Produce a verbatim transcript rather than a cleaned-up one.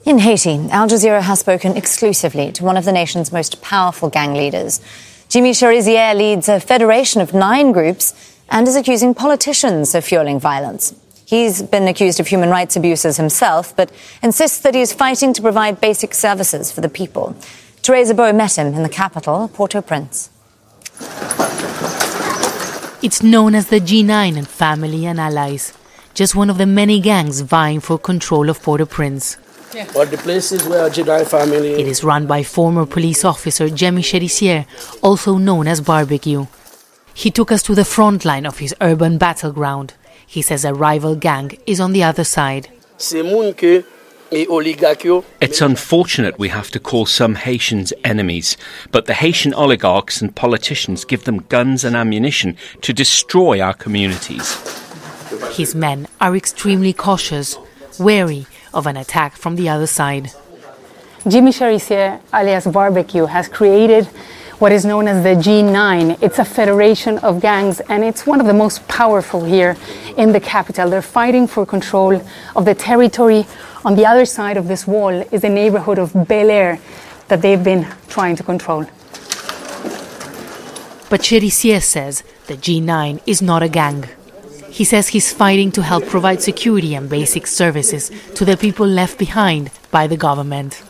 In Haiti, Al Jazeera has spoken exclusively to one of the nation's most powerful gang leaders. Jimmy Cherizier leads a federation of nine groups and is accusing politicians of fueling violence. He's been accused of human rights abuses himself, but insists that he is fighting to provide basic services for the people. Teresa Bow met him in the capital, Port-au-Prince. It's known as the G nine and Family and Allies, just one of the many gangs vying for control of Port-au-Prince. Yeah. Or the places where G nine family... It is run by former police officer Jimmy Cherizier, also known as Barbecue. He took us to the front line of his urban battleground. He says a rival gang is on the other side. It's unfortunate we have to call some Haitians enemies, but the Haitian oligarchs and politicians give them guns and ammunition to destroy our communities. His men are extremely cautious, wary of an attack from the other side. Jimmy Cherizier, alias Barbecue, has created what is known as the G nine. It's a federation of gangs, and it's one of the most powerful here in the capital. They're fighting for control of the territory. On the other side of this wall is the neighborhood of Bel Air that they've been trying to control. But Cherizier says the G nine is not a gang. He says he's fighting to help provide security and basic services to the people left behind by the government.